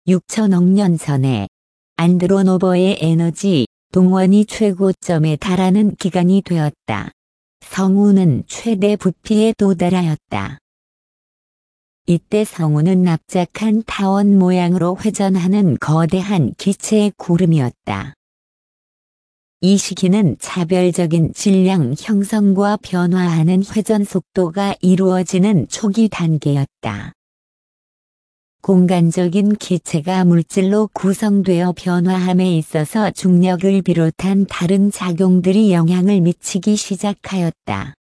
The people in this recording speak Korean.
6천억 년 전에 안드로노버의 에너지 동원이 최고점에 달하는 기간이 되었다. 성운은 최대 부피에 도달하였다. 이때 성운은 납작한 타원 모양으로 회전하는 거대한 기체의 구름이었다. 이 시기는 차별적인 질량 형성과 변화하는 회전 속도가 이루어지는 초기 단계였다. 공간적인 기체가 물질로 구성되어 변화함에 있어서 중력을 비롯한 다른 작용들이 영향을 미치기 시작하였다.